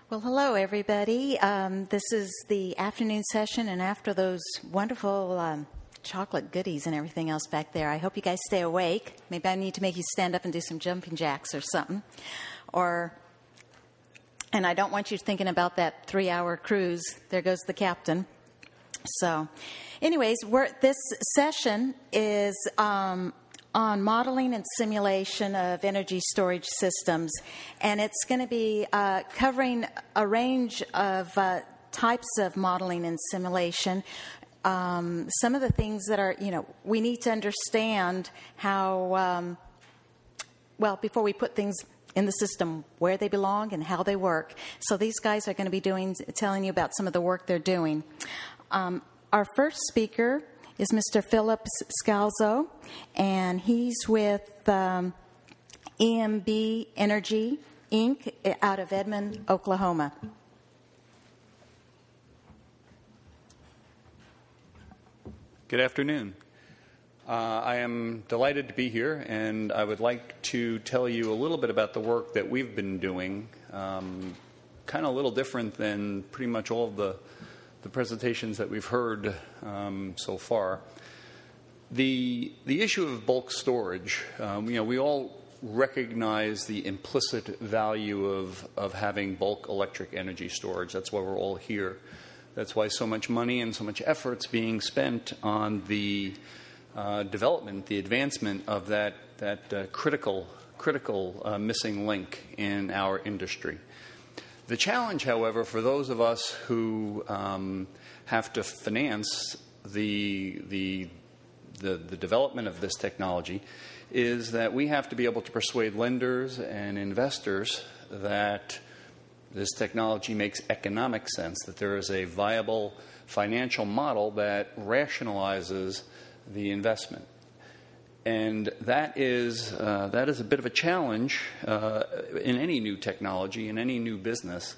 Well, hello, everybody. This is the afternoon session, and after those wonderful chocolate goodies and everything else back there, I hope you guys stay awake. Maybe I need to make you stand up and do some jumping jacks or something. And I don't want you thinking about that 3-hour cruise. There goes the captain. So, anyways, this session is on modeling and simulation of energy storage systems. And it's going to be covering a range of types of modeling and simulation. Some of the things that are, we need to understand how, before we put things in the system, where they belong and how they work. So these guys are going to be telling you about some of the work they're doing. Our first speaker is Mr. Philip Scalzo, and he's with EMB Energy, Inc., out of Edmond, Oklahoma. Good afternoon. I am delighted to be here, and I would like to tell you a little bit about the work that we've been doing, kind of a little different than pretty much all of the presentations that we've heard so far. The issue of bulk storage, we all recognize the implicit value of having bulk electric energy storage. That's why we're all here. That's why so much money and so much effort's being spent on the development, the advancement of that critical missing link in our industry. The challenge, however, for those of us who have to finance the development of this technology is that we have to be able to persuade lenders and investors that this technology makes economic sense, that there is a viable financial model that rationalizes the investment. And that is a bit of a challenge in any new technology, in any new business.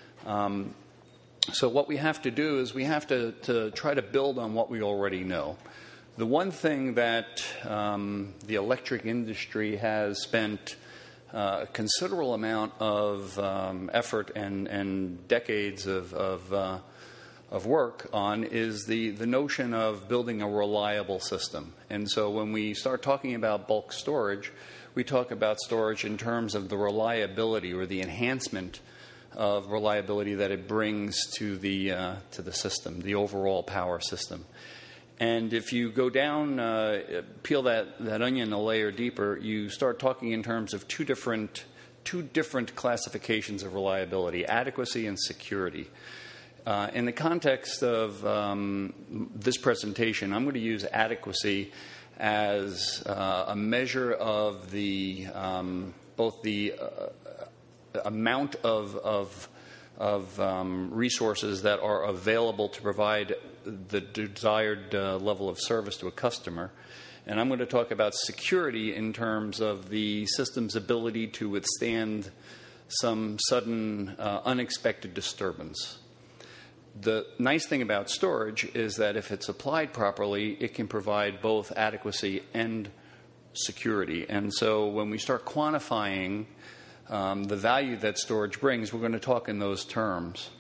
So what we have to do is we have to try to build on what we already know. The one thing that the electric industry has spent a considerable amount of effort and decades of work on is the notion of building a reliable system. And so when we start talking about bulk storage, we talk about storage in terms of the reliability or the enhancement of reliability that it brings to the system, the overall power system. And if you go down, peel that onion a layer deeper, you start talking in terms of two different classifications of reliability: adequacy and security. In the context of this presentation, I'm going to use adequacy as a measure of the both the amount of resources that are available to provide the desired level of service to a customer. And I'm going to talk about security in terms of the system's ability to withstand some sudden unexpected disturbance. The nice thing about storage is that if it's applied properly, it can provide both adequacy and security. And so when we start quantifying the value that storage brings, we're going to talk in those terms.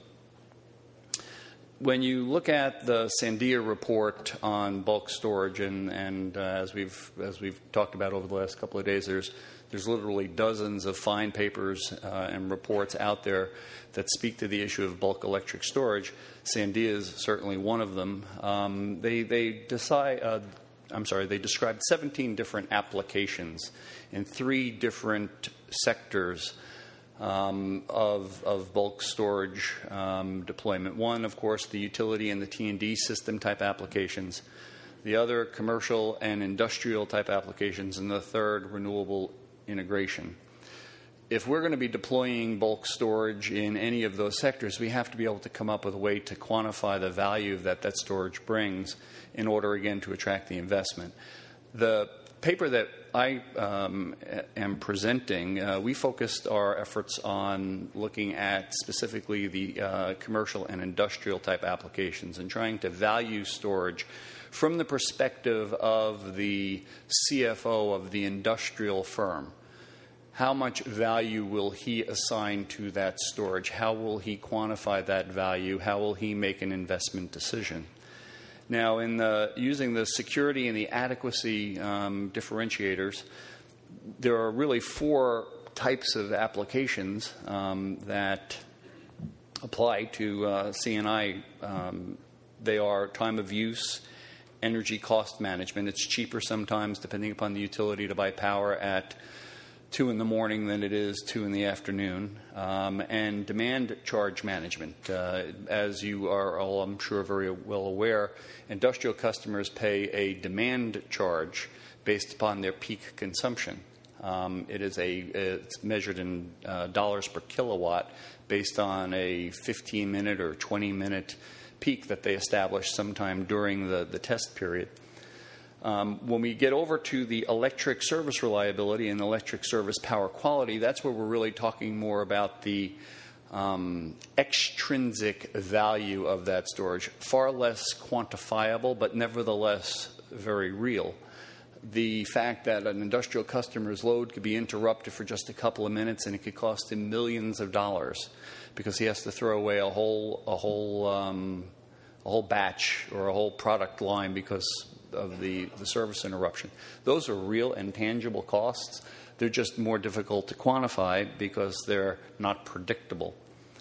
When you look at the Sandia report on bulk storage, and as we've talked about over the last couple of days, there's literally dozens of fine papers and reports out there that speak to the issue of bulk electric storage. Sandia is certainly one of them. They described 17 different applications in 3 different sectors of bulk storage deployment. One, of course, the utility and the T&D system type applications. The other, commercial and industrial type applications. And the third, renewable integration. If we're going to be deploying bulk storage in any of those sectors, we have to be able to come up with a way to quantify the value that storage brings in order, again, to attract the investment. The paper that I am presenting, we focused our efforts on looking at specifically the commercial and industrial type applications and trying to value storage from the perspective of the CFO of the industrial firm. how much value will he assign to that storage? How will he quantify that value? How will he make an investment decision? Now, using the security and the adequacy differentiators, there are really 4 types of applications that apply to C&I. They are time of use, energy cost management. It's cheaper sometimes, depending upon the utility, to buy power at 2 in the morning than it is 2 in the afternoon, and demand charge management. As you are all, I'm sure, very well aware, industrial customers pay a demand charge based upon their peak consumption. It's measured in dollars per kilowatt based on a 15-minute or 20-minute peak that they establish sometime during the test period. When we get over to the electric service reliability and electric service power quality, that's where we're really talking more about the extrinsic value of that storage. Far less quantifiable, but nevertheless very real. The fact that an industrial customer's load could be interrupted for just a couple of minutes and it could cost him millions of dollars because he has to throw away a whole batch or a whole product line because of the service interruption. Those are real and tangible costs. They're just more difficult to quantify because they're not predictable.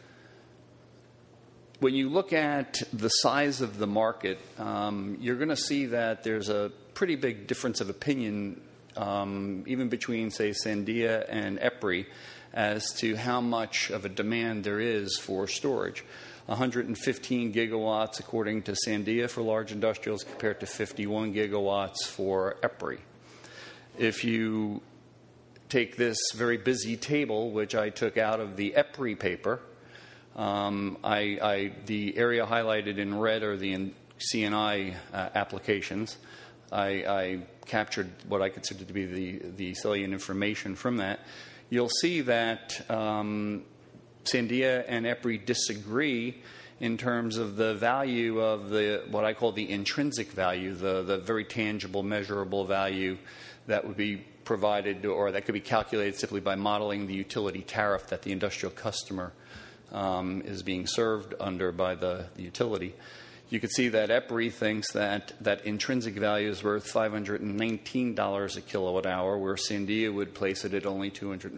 When you look at the size of the market, you're going to see that there's a pretty big difference of opinion even between, say, Sandia and EPRI as to how much of a demand there is for storage. 115 gigawatts, according to Sandia, for large industrials, compared to 51 gigawatts for EPRI. If you take this very busy table, which I took out of the EPRI paper, the area highlighted in red are the C&I applications. I captured what I consider to be the salient information from that. You'll see that Sandia and EPRI disagree in terms of the value of what I call the intrinsic value, the very tangible, measurable value that would be provided or that could be calculated simply by modeling the utility tariff that the industrial customer is being served under by the utility. You can see that EPRI thinks that intrinsic value is worth $519 a kilowatt hour, where Sandia would place it at only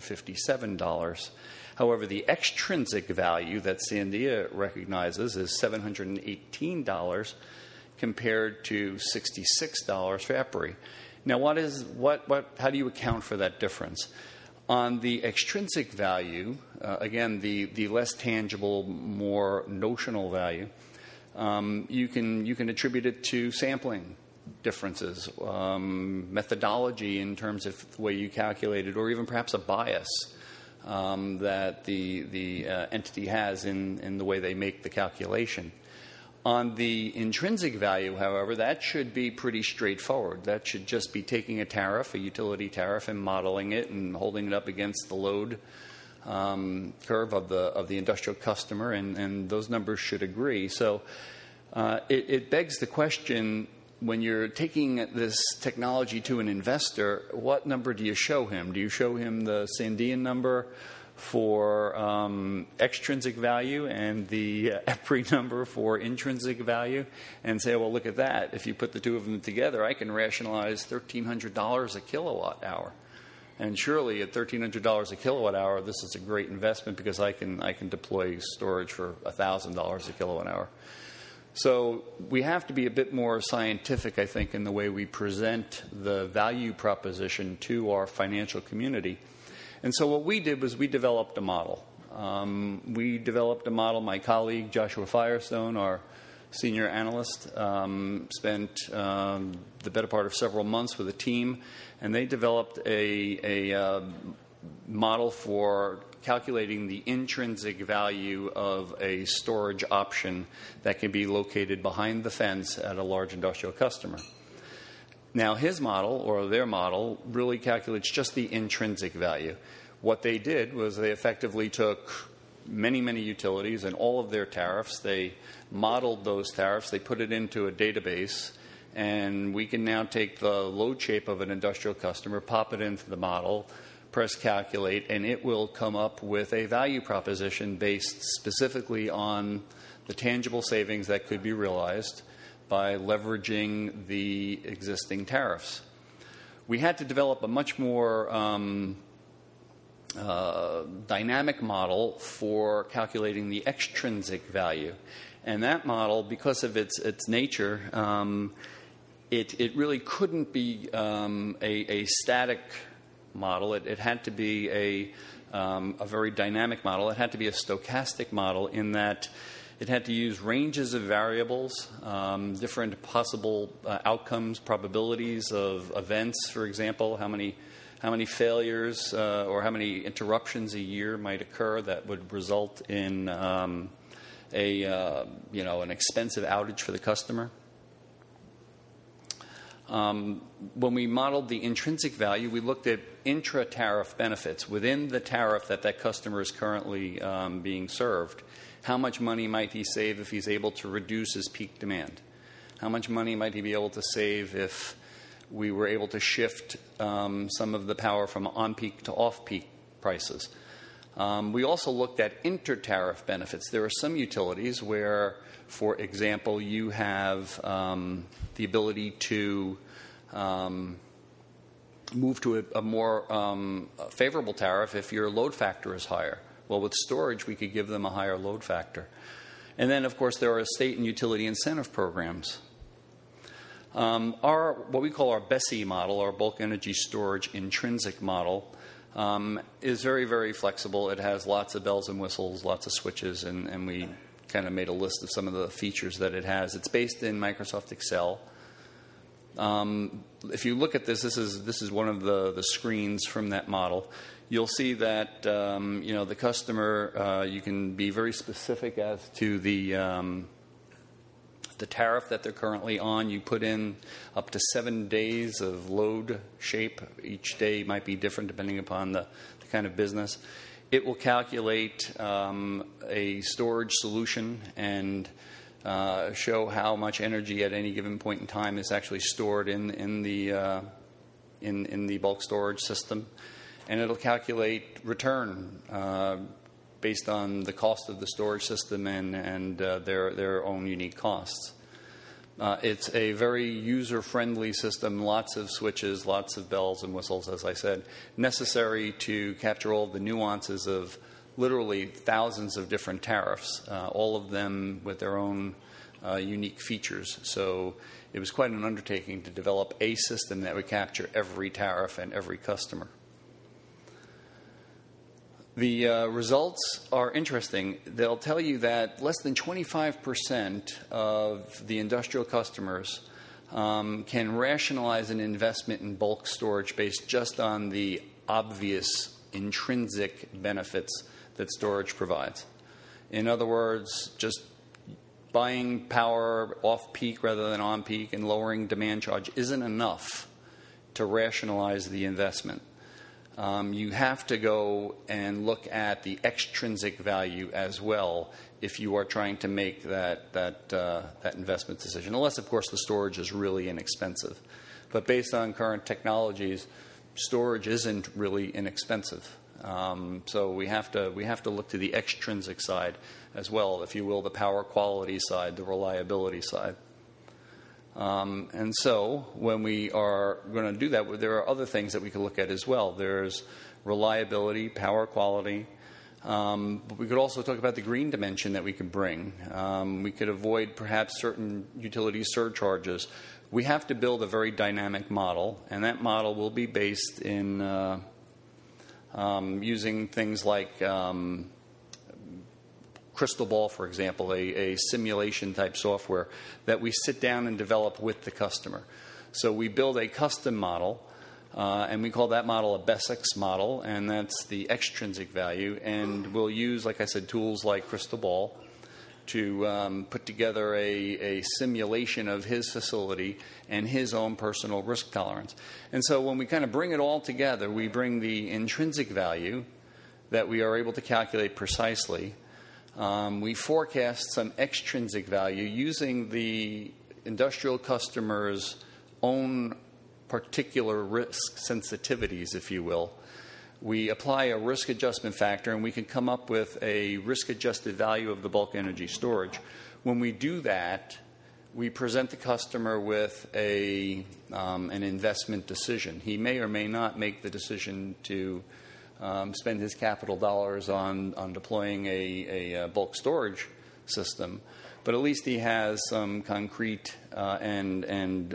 $257. However, the extrinsic value that Sandia recognizes is $718 compared to $66 for EPRI. Now, how do you account for that difference? On the extrinsic value, again, the less tangible, more notional value, you can attribute it to sampling differences, methodology in terms of the way you calculate it, or even perhaps a bias that the entity has in the way they make the calculation. On the intrinsic value, however, that should be pretty straightforward. That should just be taking a tariff, a utility tariff, and modeling it and holding it up against the load curve of the industrial customer, and those numbers should agree. So it begs the question, when you're taking this technology to an investor, what number do you show him? Do you show him the Sandian number for extrinsic value and the EPRI number for intrinsic value and say, well, look at that. If you put the two of them together, I can rationalize $1,300 a kilowatt hour. And surely at $1,300 a kilowatt hour, this is a great investment because I can deploy storage for $1,000 a kilowatt hour. So we have to be a bit more scientific, I think, in the way we present the value proposition to our financial community. And so what we did was we developed a model. My colleague, Joshua Firestone, our senior analyst, spent the better part of several months with a team, and they developed a model for calculating the intrinsic value of a storage option that can be located behind the fence at a large industrial customer. Now, his model, or their model, really calculates just the intrinsic value. What they did was they effectively took many, many utilities and all of their tariffs. They modeled those tariffs. They put it into a database. And we can now take the load shape of an industrial customer, pop it into the model, press calculate, and it will come up with a value proposition based specifically on the tangible savings that could be realized by leveraging the existing tariffs. We had to develop a much more dynamic model for calculating the extrinsic value. And that model, because of its nature, it really couldn't be a static model. It had to be a very dynamic model. It had to be a stochastic model in that it had to use ranges of variables, different possible outcomes, probabilities of events, for example, how many failures or how many interruptions a year might occur that would result in an expensive outage for the customer. When we modeled the intrinsic value, we looked at intra-tariff benefits within the tariff that customer is currently being served. How much money might he save if he's able to reduce his peak demand? How much money might he be able to save if we were able to shift some of the power from on-peak to off-peak prices? We also looked at inter-tariff benefits. There are some utilities where, for example, you have the ability to move to a more favorable tariff if your load factor is higher. Well, with storage, we could give them a higher load factor. And then, of course, there are state and utility incentive programs. What we call our BESI model, our bulk energy storage intrinsic model, is very, very flexible. It has lots of bells and whistles, lots of switches, and we kind of made a list of some of the features that it has. It's based in Microsoft Excel. If you look at this is one of the screens from that model. You'll see that the customer, you can be very specific as to the tariff that they're currently on. You put in up to 7 days of load shape. Each day might be different depending upon the kind of business. It will calculate a storage solution and show how much energy at any given point in time is actually stored in the bulk storage system. And it'll calculate return based on the cost of the storage system and their own unique costs. It's a very user-friendly system, lots of switches, lots of bells and whistles, as I said, necessary to capture all the nuances of literally thousands of different tariffs, all of them with their own unique features. So it was quite an undertaking to develop a system that would capture every tariff and every customer. The results are interesting. They'll tell you that less than 25% of the industrial customers can rationalize an investment in bulk storage based just on the obvious intrinsic benefits that storage provides. In other words, just buying power off-peak rather than on-peak and lowering demand charge isn't enough to rationalize the investment. You have to go and look at the extrinsic value as well if you are trying to make that investment decision, unless, of course, the storage is really inexpensive. But based on current technologies, storage isn't really inexpensive. So we have to look to the extrinsic side as well, if you will, the power quality side, the reliability side. And so when we are going to do that, there are other things that we can look at as well. There's reliability, power quality. But we could also talk about the green dimension that we could bring. We could avoid perhaps certain utility surcharges. We have to build a very dynamic model, and that model will be based in using things like Crystal Ball, for example, a simulation type software that we sit down and develop with the customer. So we build a custom model, and we call that model a BESIX model, and that's the extrinsic value. And we'll use, like I said, tools like Crystal Ball to put together a simulation of his facility and his own personal risk tolerance. And so when we kind of bring it all together, we bring the intrinsic value that we are able to calculate precisely. We forecast some extrinsic value using the industrial customer's own particular risk sensitivities, if you will. we apply a risk adjustment factor, and we can come up with a risk-adjusted value of the bulk energy storage. When we do that, we present the customer with an investment decision. He may or may not make the decision to spend his capital dollars on deploying a bulk storage system, but at least he has some concrete and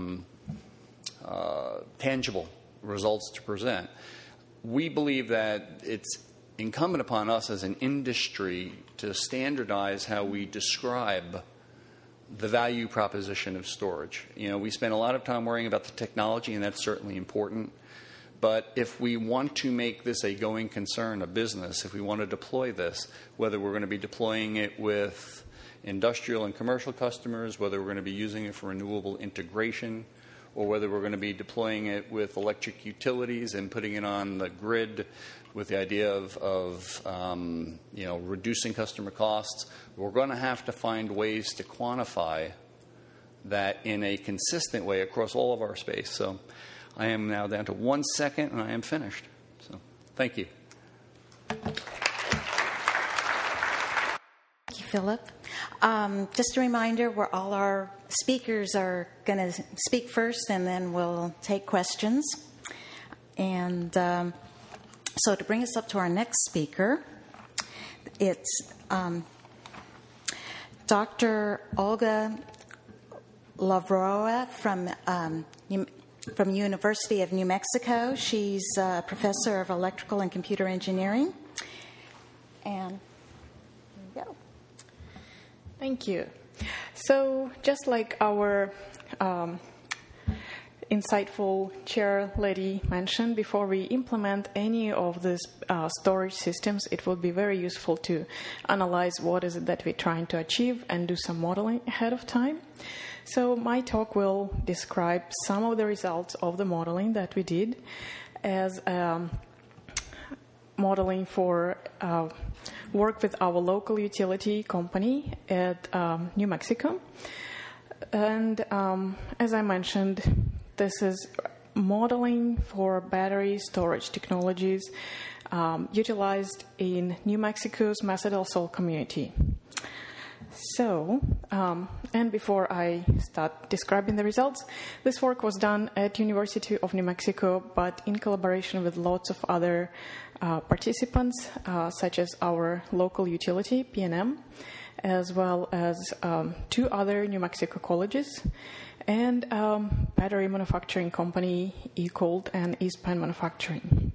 tangible results to present. We believe that it's incumbent upon us as an industry to standardize how we describe the value proposition of storage. We spend a lot of time worrying about the technology, and that's certainly important. But if we want to make this a going concern, a business, if we want to deploy this, whether we're going to be deploying it with industrial and commercial customers, whether we're going to be using it for renewable integration, or whether we're going to be deploying it with electric utilities and putting it on the grid with the idea of reducing customer costs, we're going to have to find ways to quantify that in a consistent way across all of our space. So I am now down to 1 second, and I am finished. So thank you. Thank you, Philip. Just a reminder, where all our speakers are going to speak first, and then we'll take questions. And so to bring us up to our next speaker, it's Dr. Olga Lavrova from University of New Mexico. She's a professor of electrical and computer engineering. And there you go. Thank you. So just like our insightful chair lady mentioned, before we implement any of these storage systems, it would be very useful to analyze what is it that we're trying to achieve and do some modeling ahead of time. So my talk will describe some of the results of the modeling that we did as modeling for work with our local utility company at New Mexico. And as I mentioned, this is modeling for battery storage technologies utilized in New Mexico's Mesa del Sol community. So, and before I start describing the results, this work was done at University of New Mexico, but in collaboration with lots of other participants, such as our local utility, PNM, as well as 2 other New Mexico colleges, and battery manufacturing company, eCold and eSpan Manufacturing.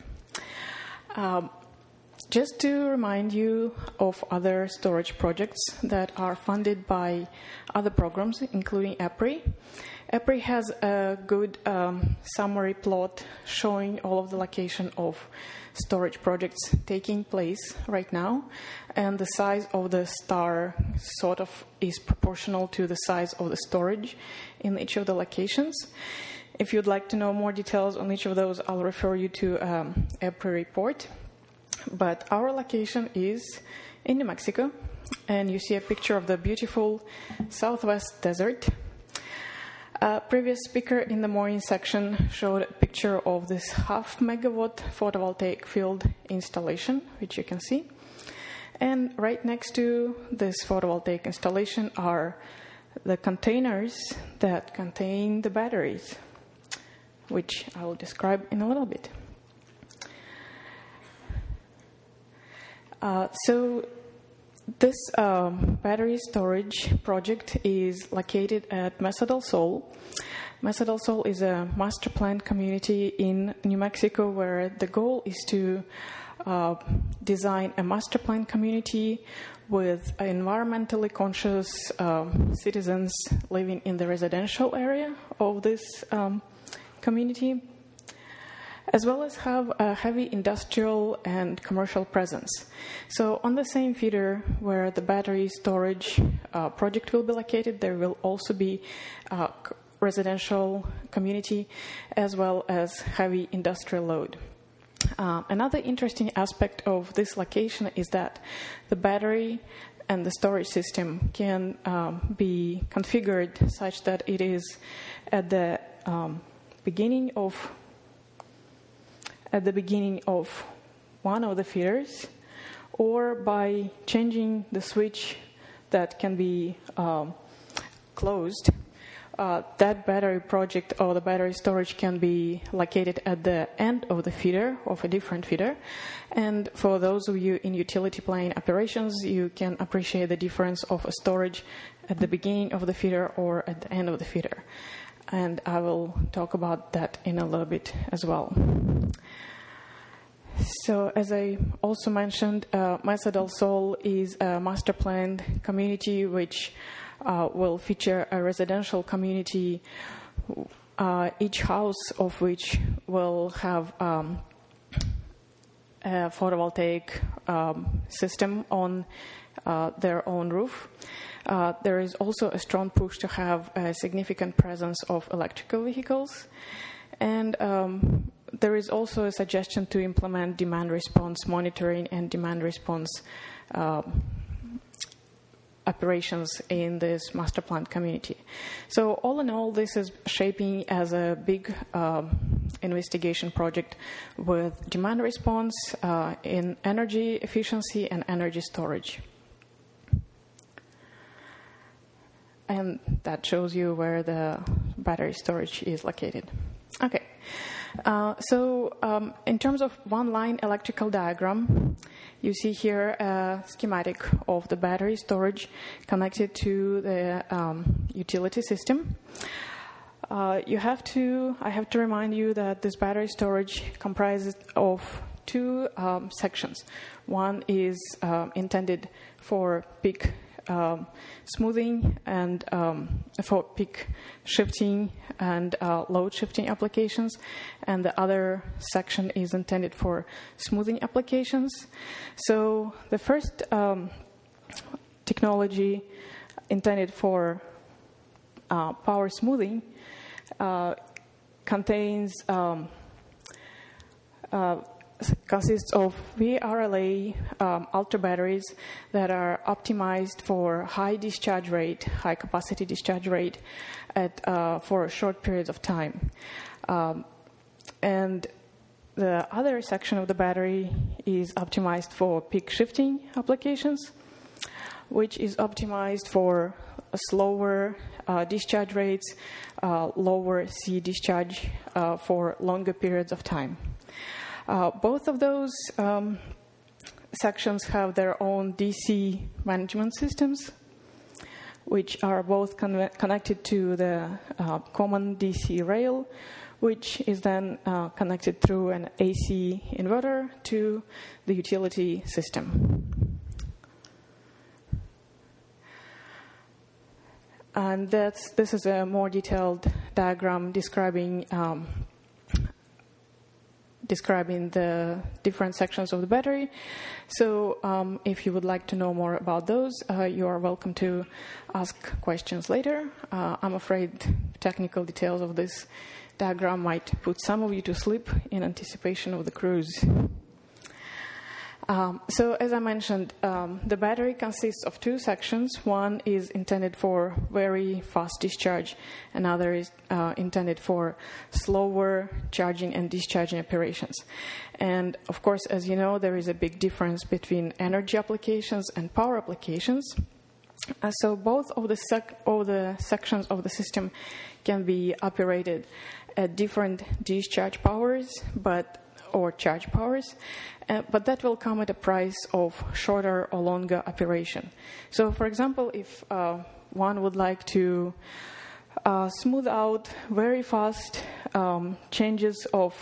Just to remind you of other storage projects that are funded by other programs, including EPRI. EPRI has a good summary plot showing all of the location of storage projects taking place right now, and the size of the star sort of is proportional to the size of the storage in each of the locations. If you'd like to know more details on each of those, I'll refer you to EPRI report. But our location is in New Mexico, and you see a picture of the beautiful Southwest desert. Previous speaker in the morning section showed a picture of this 0.5 megawatt photovoltaic field installation, which you can see. And right next to this photovoltaic installation are the containers that contain the batteries, which I will describe in a little bit. So this battery storage project is located at Mesa del Sol. Mesa del Sol is a master plan community in New Mexico where the goal is to design a master plan community with environmentally conscious citizens living in the residential area of this community, as well as have a heavy industrial and commercial presence. So on the same feeder where the battery storage project will be located, there will also be a residential community as well as heavy industrial load. Another interesting aspect of this location is that the battery and the storage system can be configured such that it is at the beginning of at the beginning of one of the feeders, or by changing the switch that can be closed. That battery project or the battery storage can be located at the end of the feeder, of a different feeder. And for those of you in utility plane operations, you can appreciate the difference of a storage at the beginning of the feeder or at the end of the feeder. And I will talk about that in a little bit as well. So, as I also mentioned, Mesa del Sol is a master planned community which will feature a residential community, each house of which will have a photovoltaic system on their own roof. There is also a strong push to have a significant presence of electrical vehicles. And there is also a suggestion to implement demand response monitoring and demand response operations in this master plan community. So all in all, this is shaping as a big investigation project with demand response in energy efficiency and energy storage. And that shows you where the battery storage is located. Okay. So in terms of one-line electrical diagram, you see here a schematic of the battery storage connected to the utility system. I have to remind you that this battery storage comprises of two sections. One is intended for peak smoothing and for peak shifting and load shifting applications, and the other section is intended for smoothing applications. So the first technology intended for power smoothing consists of VRLA ultra batteries that are optimized for high discharge rate, high capacity discharge rate for short periods of time. And the other section of the battery is optimized for peak shifting applications, which is optimized for slower discharge rates, lower C discharge for longer periods of time. Both of those sections have their own DC management systems, which are both connected to the common DC rail, which is then connected through an AC inverter to the utility system. And this is a more detailed diagram describing the different sections of the battery. So if you would like to know more about those, you are welcome to ask questions later. I'm afraid technical details of this diagram might put some of you to sleep in anticipation of the cruise. So as I mentioned, the battery consists of two sections. One is intended for very fast discharge, another is intended for slower charging and discharging operations. And of course, as you know, there is a big difference between energy applications and power applications. So both of the sections of the system can be operated at different discharge powers, or charge powers, but that will come at a price of shorter or longer operation. So, for example, if one would like to smooth out very fast changes of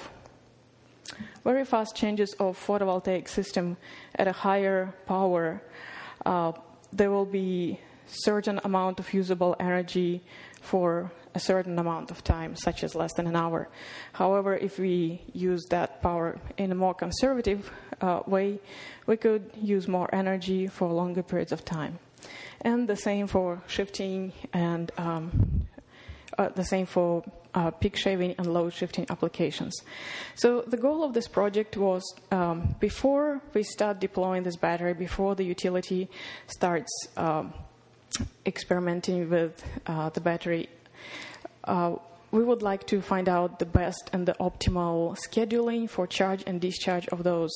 photovoltaic system at a higher power, there will be certain amount of usable energy for a certain amount of time, such as less than an hour. However, if we use that power in a more conservative way, we could use more energy for longer periods of time. And the same for shifting and the same for peak shaving and load shifting applications. So the goal of this project was, before we start deploying this battery, before the utility starts experimenting with the battery, we would like to find out the best and the optimal scheduling for charge and discharge of those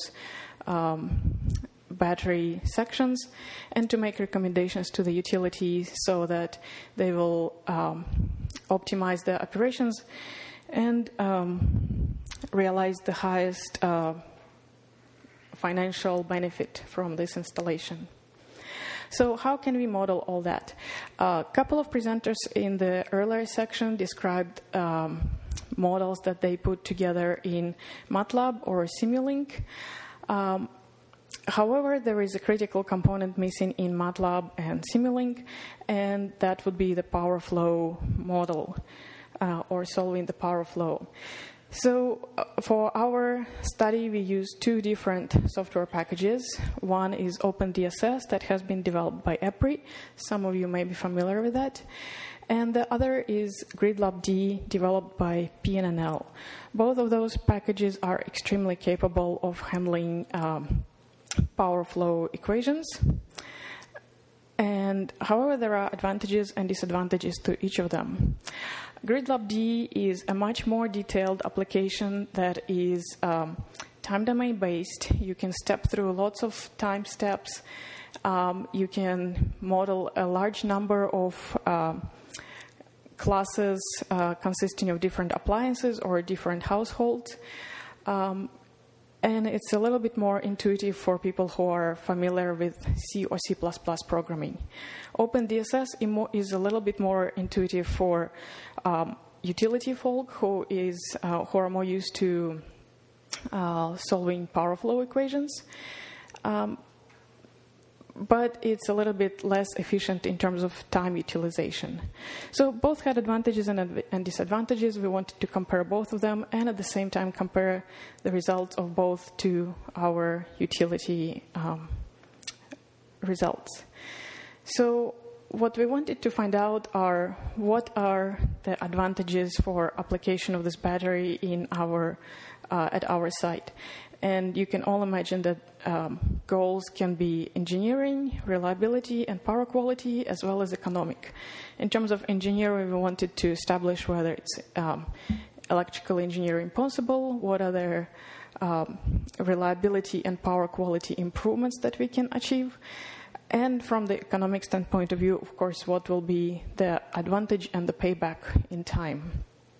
battery sections, and to make recommendations to the utility so that they will optimize their operations and realize the highest financial benefit from this installation. So how can we model all that? A couple of presenters in the earlier section described models that they put together in MATLAB or Simulink. However, there is a critical component missing in MATLAB and Simulink, and that would be the power flow model, or solving the power flow. So for our study, we use two different software packages. One is OpenDSS that has been developed by EPRI. Some of you may be familiar with that. And the other is GridLabD, developed by PNNL. Both of those packages are extremely capable of handling power flow equations. And however, there are advantages and disadvantages to each of them. GridLabD is a much more detailed application that is time domain based. You can step through lots of time steps. You can model a large number of classes consisting of different appliances or different households. And it's a little bit more intuitive for people who are familiar with C or C++ programming. OpenDSS is a little bit more intuitive for utility folk who are more used to solving power flow equations. But it's a little bit less efficient in terms of time utilization. So both had advantages and disadvantages. We wanted to compare both of them and at the same time compare the results of both to our utility results. So what we wanted to find out are what are the advantages for application of this battery in at our site. And you can all imagine that goals can be engineering, reliability, and power quality, as well as economic. In terms of engineering, we wanted to establish whether it's electrical engineering possible, what are the reliability and power quality improvements that we can achieve. And from the economic standpoint of view, of course, what will be the advantage and the payback in time.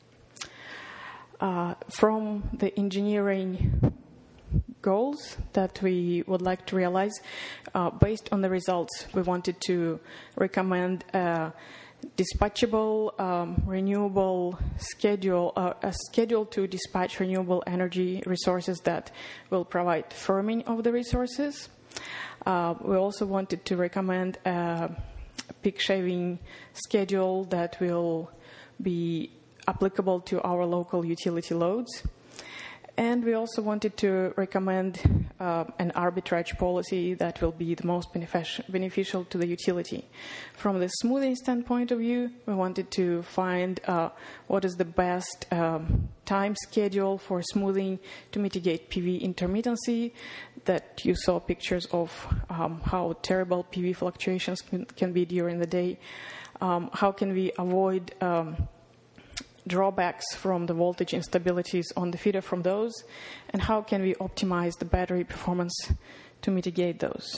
From the engineering goals that we would like to realize, based on the results, we wanted to recommend a dispatchable, renewable schedule, a schedule to dispatch renewable energy resources that will provide firming of the resources. We also wanted to recommend a peak shaving schedule that will be applicable to our local utility loads. And we also wanted to recommend an arbitrage policy that will be the most beneficial to the utility. From the smoothing standpoint of view, we wanted to find what is the best time schedule for smoothing to mitigate PV intermittency, that you saw pictures of how terrible PV fluctuations can be during the day. How can we avoid drawbacks from the voltage instabilities on the feeder from those, and how can we optimize the battery performance to mitigate those.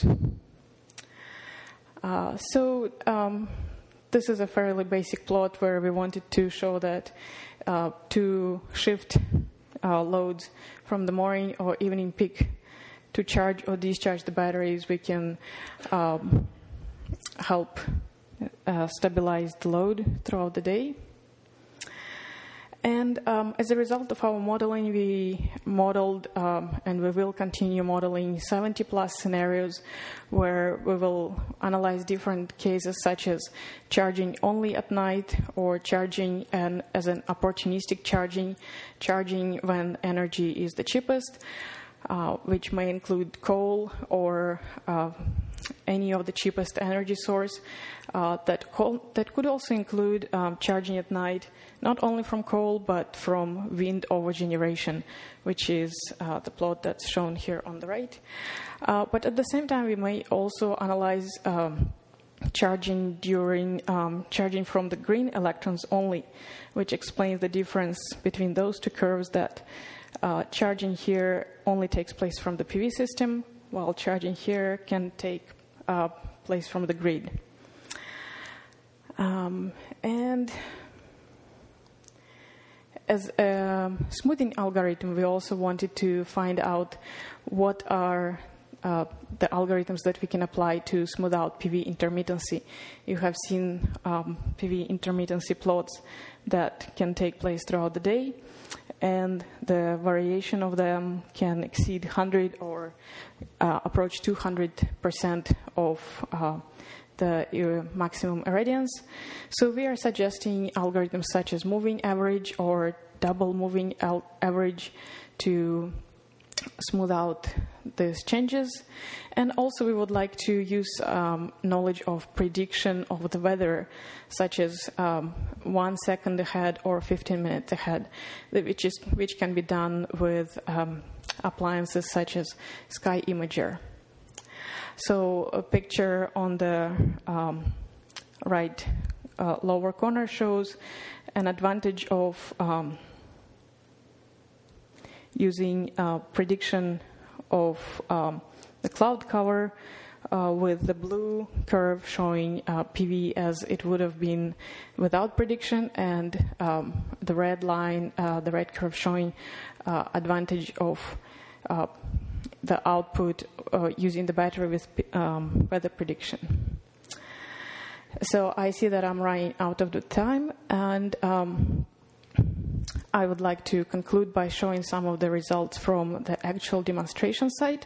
This is a fairly basic plot where we wanted to show that to shift loads from the morning or evening peak to charge or discharge the batteries, we can help stabilize the load throughout the day. And as a result of our modeling, we modeled and we will continue modeling 70-plus scenarios where we will analyze different cases such as charging only at night or charging as an opportunistic charging when energy is the cheapest, which may include coal or any of the cheapest energy source. That could also include charging at night, not only from coal, but from wind over generation, which is the plot that's shown here on the right. But at the same time, we may also analyze charging from the green electrons only, which explains the difference between those two curves, that charging here only takes place from the PV system, while charging here can take place from the grid. And as a smoothing algorithm, we also wanted to find out what are the algorithms that we can apply to smooth out PV intermittency. You have seen PV intermittency plots that can take place throughout the day, and the variation of them can exceed 100 or approach 200% of the maximum irradiance. So we are suggesting algorithms such as moving average or double moving average to smooth out these changes. And also we would like to use knowledge of prediction of the weather, such as 1 second ahead or 15 minutes ahead, which can be done with appliances such as Sky Imager. So a picture on the right lower corner shows an advantage of using prediction of the cloud cover with the blue curve showing PV as it would have been without prediction, and the red line, the red curve showing advantage of the output using the battery with weather prediction. So I see that I'm running out of the time, and I would like to conclude by showing some of the results from the actual demonstration site.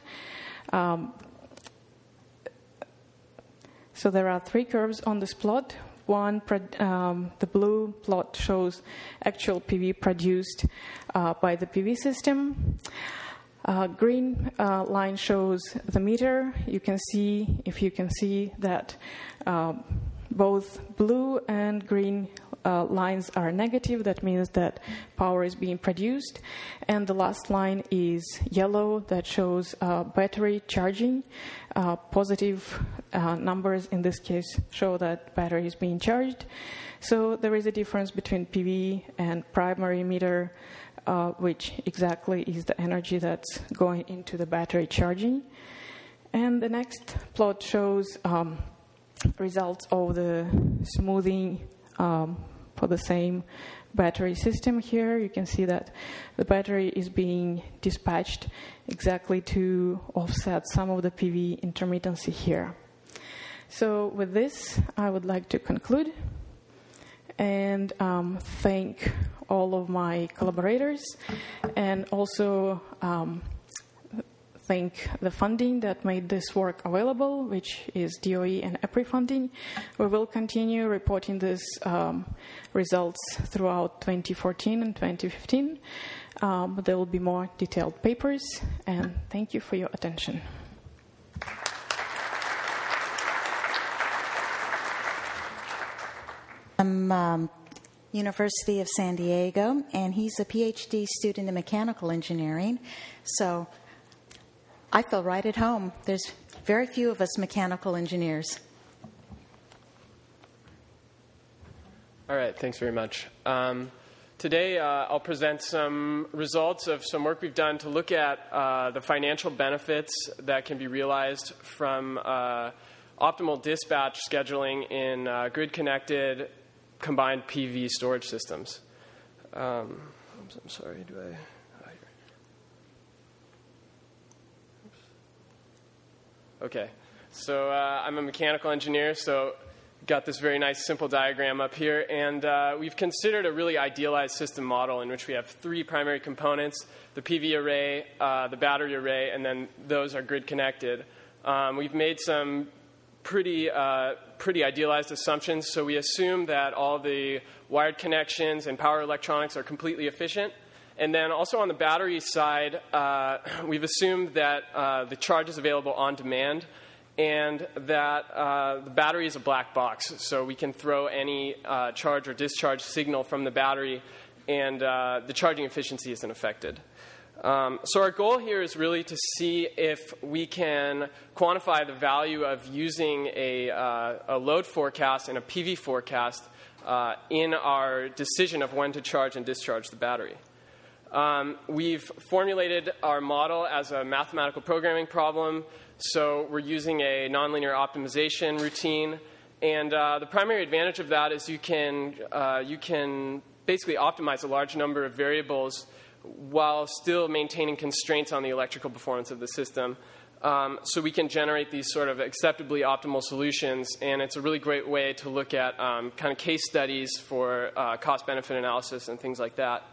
So there are 3 curves on this plot. One, the blue plot shows actual PV produced by the PV system. Green line shows the meter. If you can see that both blue and green lines are negative. That means that power is being produced. And the last line is yellow, that shows battery charging. Positive numbers in this case show that battery is being charged. So there is a difference between PV and primary meter, which exactly is the energy that's going into the battery charging. And the next plot shows results of the smoothing for the same battery system. Here you can see that the battery is being dispatched exactly to offset some of the PV intermittency here. So with this, I would like to conclude and thank all of my collaborators, and also thank the funding that made this work available, which is DOE and EPRI funding. We will continue reporting these results throughout 2014 and 2015, but there will be more detailed papers, and thank you for your attention. I'm University of San Diego, and he's a PhD student in mechanical engineering, so I feel right at home. There's very few of us mechanical engineers. All right, thanks very much. Today I'll present some results of some work we've done to look at the financial benefits that can be realized from optimal dispatch scheduling in grid-connected combined PV storage systems. I'm sorry, do I... Okay, so I'm a mechanical engineer, so got this very nice simple diagram up here, and we've considered a really idealized system model in which we have 3 primary components: the PV array, the battery array, and then those are grid connected. We've made some pretty idealized assumptions, so we assume that all the wired connections and power electronics are completely efficient. And then also on the battery side, we've assumed that the charge is available on demand, and that the battery is a black box, so we can throw any charge or discharge signal from the battery, and the charging efficiency isn't affected. So our goal here is really to see if we can quantify the value of using a load forecast and a PV forecast in our decision of when to charge and discharge the battery. We've formulated our model as a mathematical programming problem, so we're using a nonlinear optimization routine. And the primary advantage of that is you can basically optimize a large number of variables while still maintaining constraints on the electrical performance of the system. So we can generate these sort of acceptably optimal solutions, and it's a really great way to look at kind of case studies for cost-benefit analysis and things like that.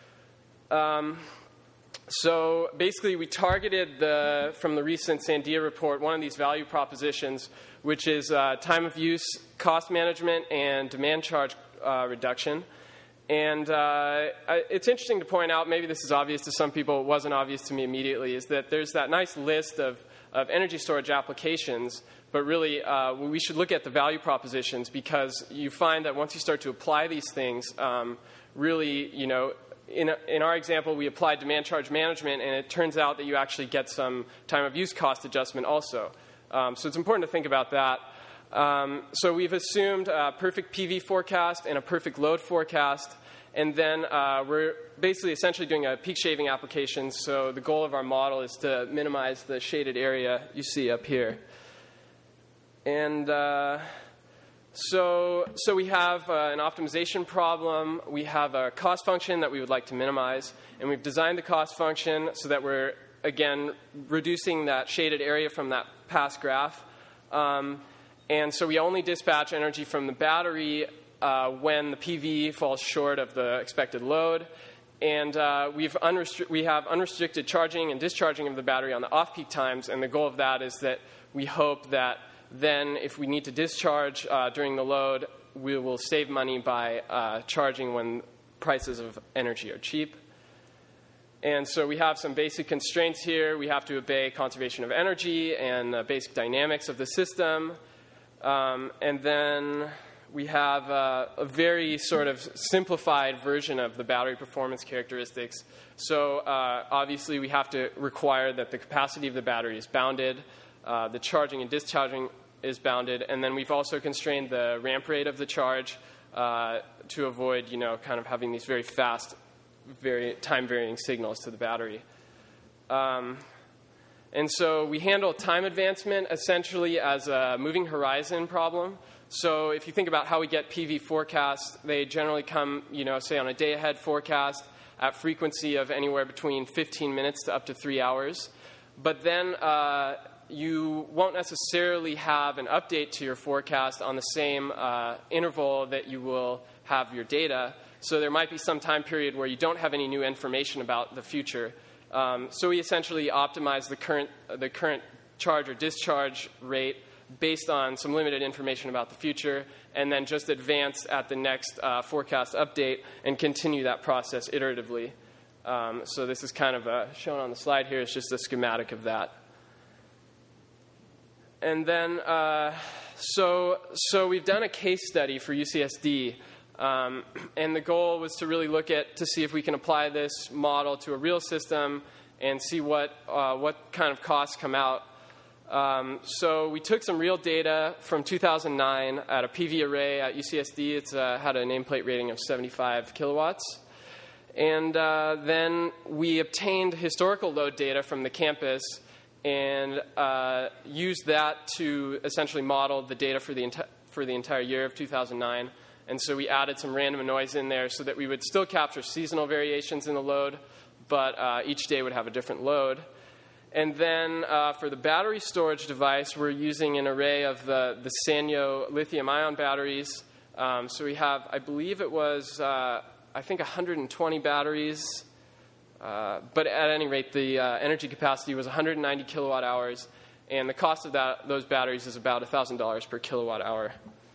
So basically, we targeted from the recent Sandia report, one of these value propositions, which is time of use, cost management, and demand charge reduction. And it's interesting to point out, maybe this is obvious to some people, it wasn't obvious to me immediately, is that there's that nice list of energy storage applications, but really we should look at the value propositions, because you find that once you start to apply these things, really, you know, in our example, we applied demand charge management, and it turns out that you actually get some time of use cost adjustment also. So it's important to think about that. So we've assumed a perfect PV forecast and a perfect load forecast, and then we're basically essentially doing a peak shaving application. So the goal of our model is to minimize the shaded area you see up here. And so we have an optimization problem. We have a cost function that we would like to minimize, and we've designed the cost function so that we're, again, reducing that shaded area from that past graph. And so we only dispatch energy from the battery when the PV falls short of the expected load. And we have unrestricted charging and discharging of the battery on the off-peak times. And the goal of that is that we hope that then if we need to discharge during the load, we will save money by charging when prices of energy are cheap. And so we have some basic constraints here. We have to obey conservation of energy and basic dynamics of the system. And then we have a very sort of simplified version of the battery performance characteristics. So obviously we have to require that the capacity of the battery is bounded, the charging and discharging is bounded, and then we've also constrained the ramp rate of the charge to avoid, you know, kind of having these very fast, very time-varying signals to the battery. And so we handle time advancement essentially as a moving horizon problem. So if you think about how we get PV forecasts, they generally come, you know, say on a day-ahead forecast at frequency of anywhere between 15 minutes to up to 3 hours. But then you won't necessarily have an update to your forecast on the same interval that you will have your data. So there might be some time period where you don't have any new information about the future. So we essentially optimize the current charge or discharge rate based on some limited information about the future, and then just advance at the next forecast update and continue that process iteratively. So this is kind of shown on the slide here. It's just a schematic of that. And then, so we've done a case study for UCSD. And the goal was to really look to see if we can apply this model to a real system and see what kind of costs come out. So we took some real data from 2009 at a PV array at UCSD. It's had a nameplate rating of 75 kilowatts. And then we obtained historical load data from the campus and used that to essentially model the data for the entire year of 2009. And so we added some random noise in there so that we would still capture seasonal variations in the load, but each day would have a different load. And then for the battery storage device, we're using an array of the Sanyo lithium-ion batteries. So we have, I believe it was, 120 batteries. But at any rate, the energy capacity was 190 kilowatt hours. And the cost of those batteries is about $1,000 per kilowatt hour.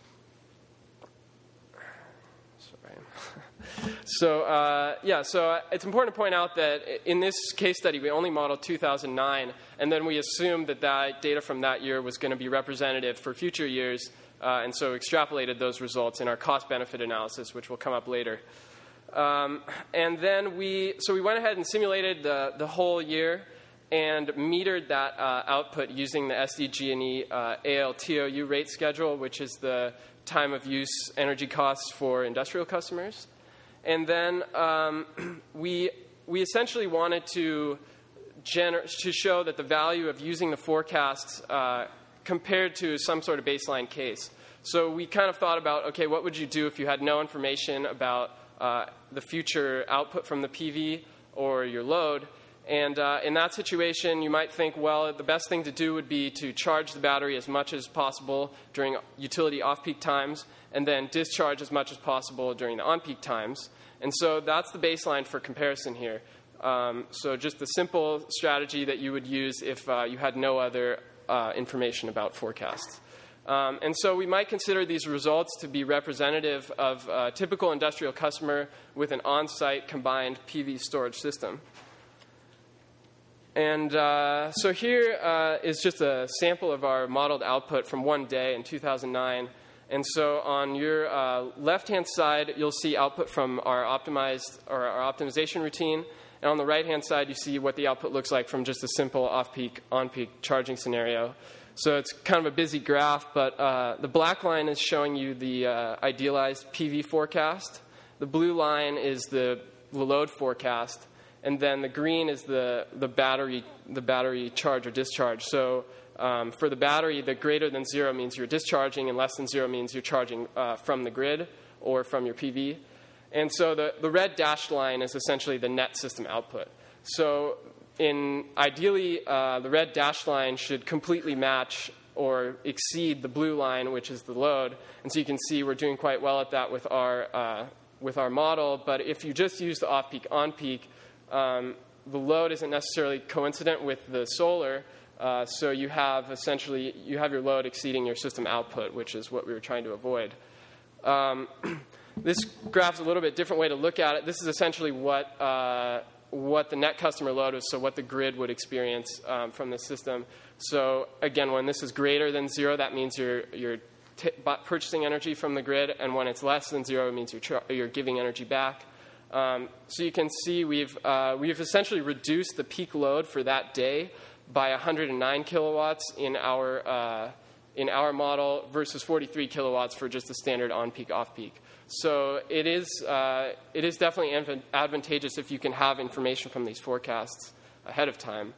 So it's important to point out that in this case study, we only modeled 2009, and then we assumed that data from that year was going to be representative for future years, and so extrapolated those results in our cost-benefit analysis, which will come up later. And then we went ahead and simulated the whole year and metered that output using the SDG&E ALTOU rate schedule, which is the time of use energy costs for industrial customers. And then we essentially wanted to show that the value of using the forecasts compared to some sort of baseline case. So we kind of thought about, okay, what would you do if you had no information about the future output from the PV or your load? And in that situation, you might think, well, the best thing to do would be to charge the battery as much as possible during utility off-peak times and then discharge as much as possible during the on-peak times. And so that's the baseline for comparison here. So just the simple strategy that you would use if you had no other information about forecasts. And so we might consider these results to be representative of a typical industrial customer with an on-site combined PV storage system. And so here is just a sample of our modeled output from one day in 2009. And so on your left-hand side, you'll see output from our optimization routine. And on the right-hand side, you see what the output looks like from just a simple off-peak, on-peak charging scenario. So it's kind of a busy graph, but the black line is showing you the idealized PV forecast. The blue line is the load forecast. And then the green is the battery charge or discharge. So for the battery, the greater than 0 means you're discharging, and less than 0 means you're charging from the grid or from your PV. And so the red dashed line is essentially the net system output. So ideally, the red dashed line should completely match or exceed the blue line, which is the load. And so you can see we're doing quite well at that with our model. But if you just use the off-peak, on-peak, the load isn't necessarily coincident with the solar, so you have your load exceeding your system output, which is what we were trying to avoid. This graph's a little bit different way to look at it. This is essentially what the net customer load is, so what the grid would experience from the system. So again, when this is greater than 0, that means you're purchasing energy from the grid, and when it's less than 0, it means you're giving energy back. So you can see we've essentially reduced the peak load for that day by 109 kilowatts in our model versus 43 kilowatts for just the standard on-peak, off-peak. So it is definitely advantageous if you can have information from these forecasts ahead of time.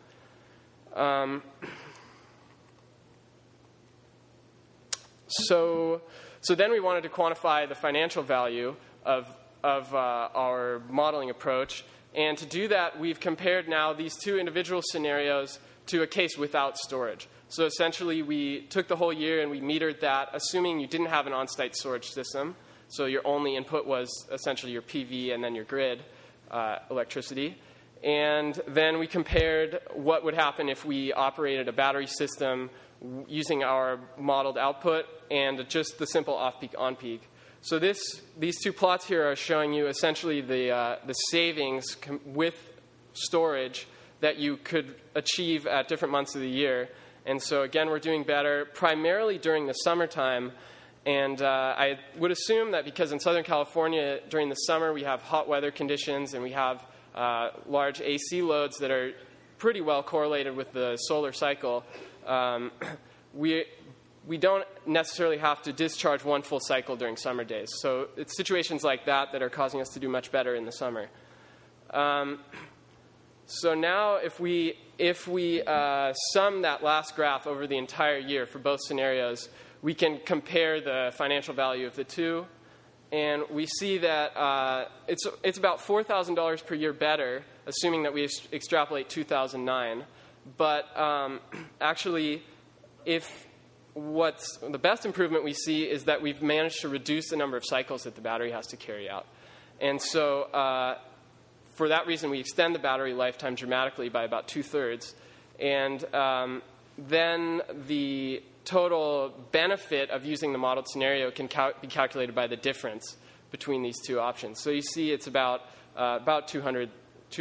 So then we wanted to quantify the financial value of our modeling approach. And to do that, we've compared now these two individual scenarios to a case without storage. So essentially, we took the whole year and we metered that, assuming you didn't have an on-site storage system. So your only input was essentially your PV and then your grid electricity. And then we compared what would happen if we operated a battery system using our modeled output and just the simple off-peak, on-peak. So these two plots here are showing you essentially the savings with storage that you could achieve at different months of the year. And so again, we're doing better primarily during the summertime. And I would assume that because in Southern California during the summer we have hot weather conditions and we have large AC loads that are pretty well correlated with the solar cycle, we don't necessarily have to discharge one full cycle during summer days. So it's situations like that that are causing us to do much better in the summer. So now if we sum that last graph over the entire year for both scenarios, we can compare the financial value of the two. And we see that it's about $4,000 per year better, assuming that we extrapolate 2009. But actually, what's the best improvement we see is that we've managed to reduce the number of cycles that the battery has to carry out. And so for that reason, we extend the battery lifetime dramatically by about 2/3. And then the total benefit of using the modeled scenario can be calculated by the difference between these two options. So you see it's about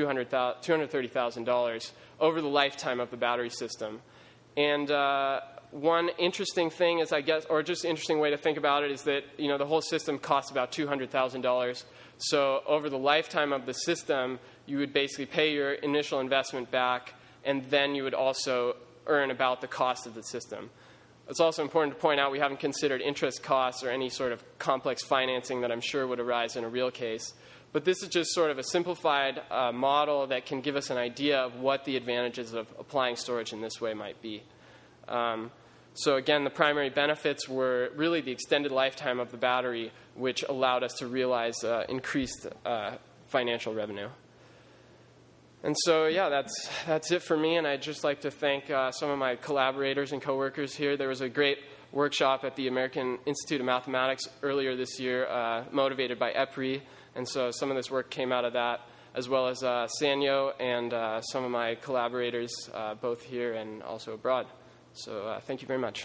$230,000 over the lifetime of the battery system. And one interesting thing is, I guess, or just interesting way to think about it is that, the whole system costs about $200,000. So over the lifetime of the system, you would basically pay your initial investment back, and then you would also earn about the cost of the system. It's also important to point out we haven't considered interest costs or any sort of complex financing that I'm sure would arise in a real case. But this is just sort of a simplified model that can give us an idea of what the advantages of applying storage in this way might be. So again, the primary benefits were really the extended lifetime of the battery, which allowed us to realize increased financial revenue. And so, that's it for me, and I'd just like to thank some of my collaborators and coworkers here. There was a great workshop at the American Institute of Mathematics earlier this year, motivated by EPRI, and so some of this work came out of that, as well as Sanyo and some of my collaborators, both here and also abroad. So thank you very much.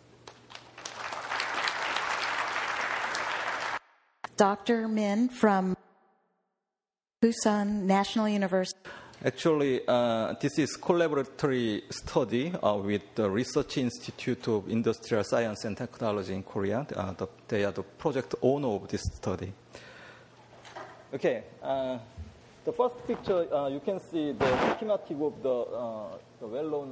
Dr. Min from Busan National University. Actually, this is collaboratory study with the Research Institute of Industrial Science and Technology in Korea. They are the project owner of this study. Okay, the first picture, you can see the schematic of the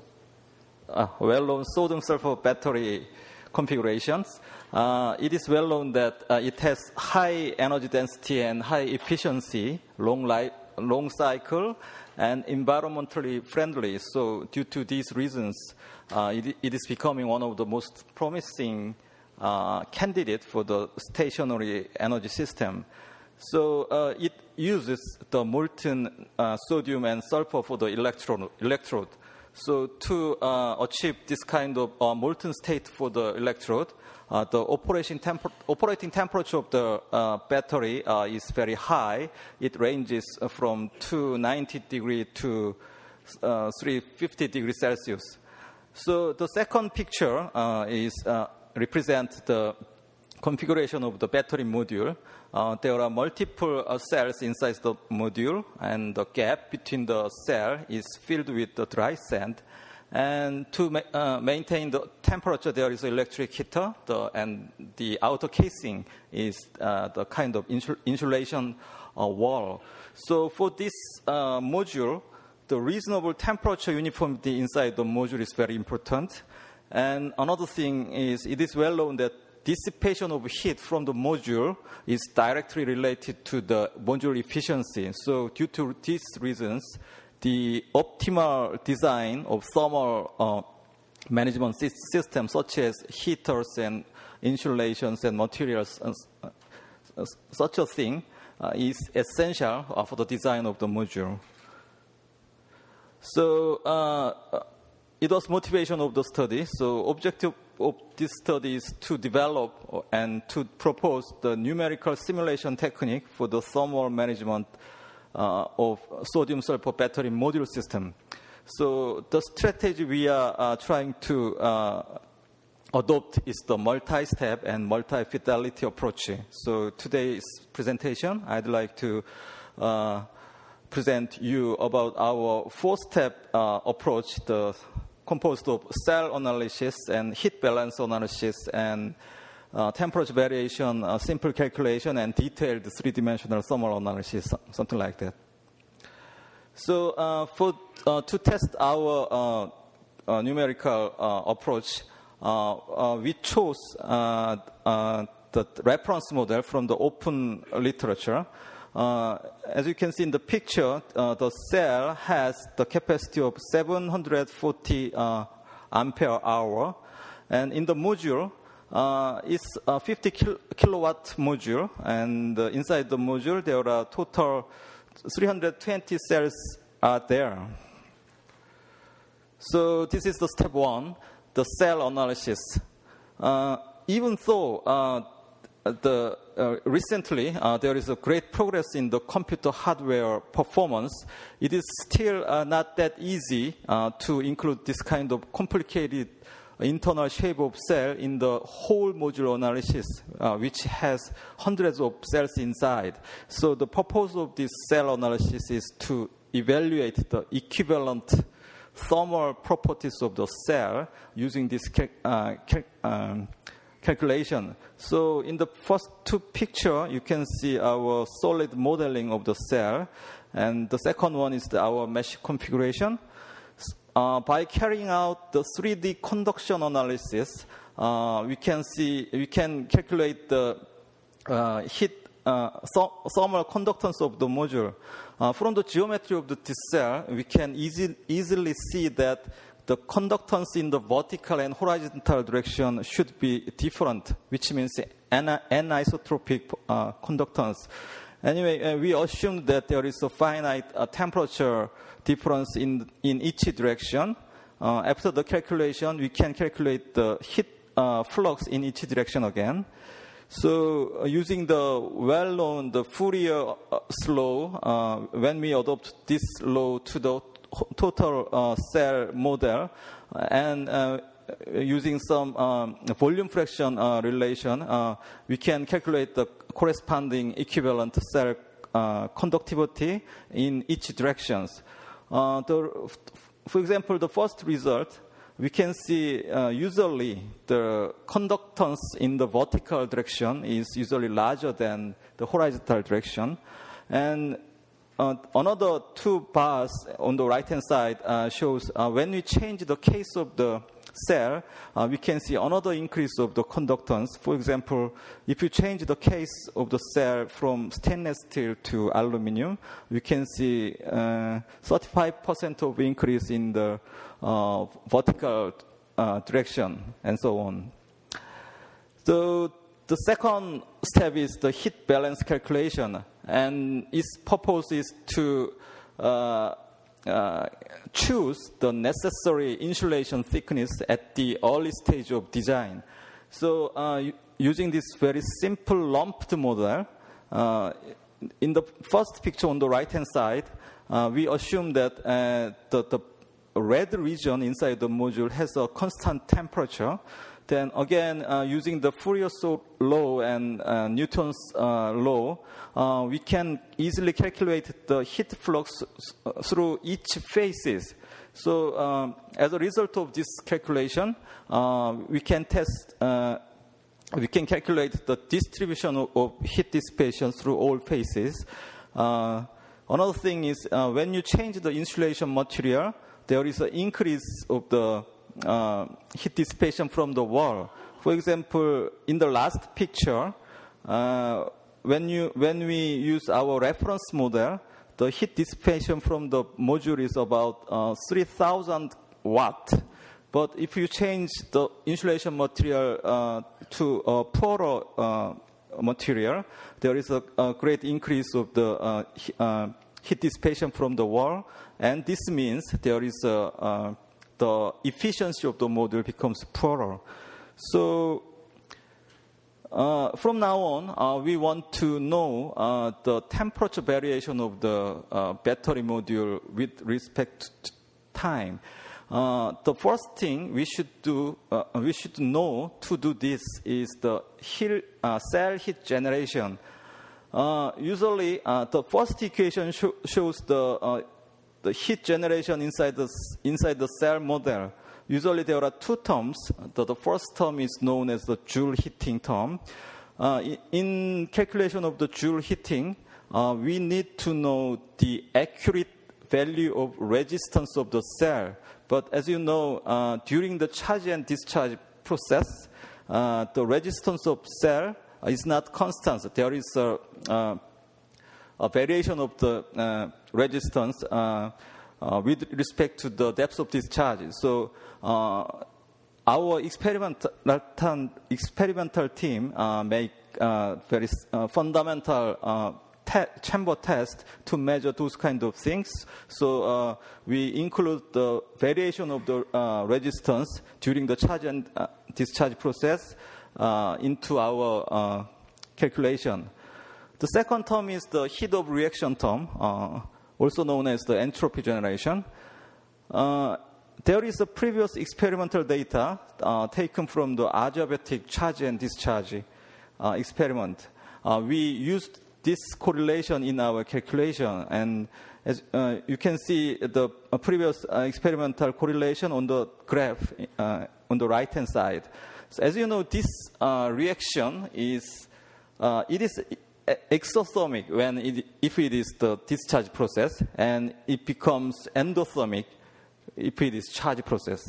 well-known sodium-sulfur battery configurations. It is well known that it has high energy density and high efficiency, long cycle, and environmentally friendly. So due to these reasons, it is becoming one of the most promising candidate for the stationary energy system. So it uses the molten sodium and sulfur for the electrode. So to achieve this kind of molten state for the electrode, the operating temperature of the battery is very high. It ranges from 290 degrees to 350 degrees Celsius. So the second picture represents the configuration of the battery module. There are multiple cells inside the module, and the gap between the cell is filled with the dry sand. And to maintain the temperature, there is an electric heater, and the outer casing is the kind of insulation wall. So for this module, the reasonable temperature uniformity inside the module is very important. And another thing is, it is well known that dissipation of heat from the module is directly related to the module efficiency. So due to these reasons, the optimal design of thermal management systems, such as heaters and insulations and materials, such a thing is essential for the design of the module. So it was motivation of the study. So objective of this study is to develop and to propose the numerical simulation technique for the thermal management of sodium-sulfur battery module system. So the strategy we are trying to adopt is the multi-step and multi-fidelity approach. So today's presentation, I'd like to present you about our four-step approach, composed of cell analysis and heat balance analysis and temperature variation, simple calculation, and detailed three-dimensional thermal analysis, something like that. So to test our numerical approach, we chose the reference model from the open literature. As you can see in the picture, the cell has the capacity of 740 ampere hour, and in the module, it's a 50 kilowatt module, and inside the module there are total 320 cells are there. So this is the step one, the cell analysis. Even though recently there is a great progress in the computer hardware performance, it is still not that easy to include this kind of complicated internal shape of cell in the whole module analysis, which has hundreds of cells inside. So the purpose of this cell analysis is to evaluate the equivalent thermal properties of the cell using this calculation. So in the first two pictures, you can see our solid modeling of the cell, and the second one is our mesh configuration. By carrying out the 3D conduction analysis, we can calculate the thermal conductance of the module. From the geometry of this cell, we can easily see that the conductance in the vertical and horizontal direction should be different, which means anisotropic conductance. Anyway, we assume that there is a finite temperature difference in each direction. After the calculation, we can calculate the heat flux in each direction again. So using the well-known Fourier law, when we adopt this law to the total cell model and using some volume fraction relation, we can calculate the corresponding equivalent cell conductivity in each directions. For example, the first result, we can see usually the conductance in the vertical direction is usually larger than the horizontal direction. And another two bars on the right-hand side shows when we change the case of the cell, we can see another increase of the conductance. For example, if you change the case of the cell from stainless steel to aluminum, we can see 35% of increase in the vertical direction, and so on. So the second step is the heat balance calculation, and its purpose is to choose the necessary insulation thickness at the early stage of design. So using this very simple lumped model, in the first picture on the right-hand side, we assume that the red region inside the module has a constant temperature. Then again, using the Fourier law and Newton's law, we can easily calculate the heat flux through each phases. So as a result of this calculation, we can calculate the distribution of heat dissipation through all phases. Another thing is when you change the insulation material, there is an increase of the heat dissipation from the wall. For example, in the last picture, when we use our reference model, the heat dissipation from the module is about 3,000 watt. But if you change the insulation material to a poorer material, there is a great increase of the heat dissipation from the wall, and this means there is the efficiency of the module becomes poorer. So from now on, we want to know the temperature variation of the battery module with respect to time. The first thing we should know to do this is the cell heat generation. Usually, the first equation shows the heat generation inside the cell model. Usually, there are two terms. The first term is known as the Joule heating term. In calculation of the Joule heating, we need to know the accurate value of resistance of the cell. But as you know, during the charge and discharge process, the resistance of cell is not constant. There is a variation of the resistance with respect to the depth of discharge. So our experimental team make very fundamental chamber test to measure those kind of things. So we include the variation of the resistance during the charge and discharge process into our calculation. The second term is the heat of reaction term, also known as the entropy generation. There is a previous experimental data taken from the adiabatic charge and discharge experiment. We used this correlation in our calculation. And as you can see the previous experimental correlation on the graph on the right-hand side. So as you know, this reaction is exothermic if it is the discharge process, and it becomes endothermic if it is charge process.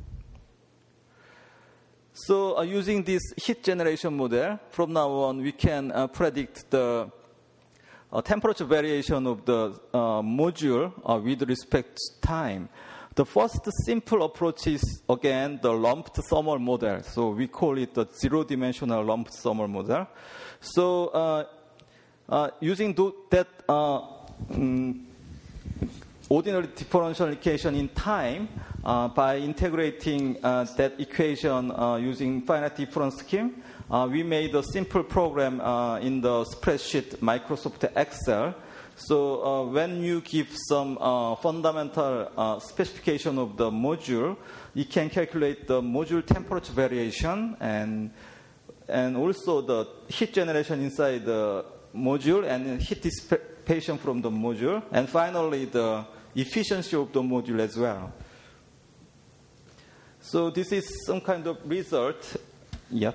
So using this heat generation model, from now on we can predict the temperature variation of the module with respect to time. The first simple approach is, again, the lumped thermal model. So we call it the zero-dimensional lumped thermal model. So using that ordinary differential equation in time, by integrating that equation using finite difference scheme, we made a simple program in the spreadsheet Microsoft Excel. So when you give some fundamental specification of the module, you can calculate the module temperature variation and also the heat generation inside the module and heat dissipation from the module, and finally the efficiency of the module as well. So this is some kind of result. Yep.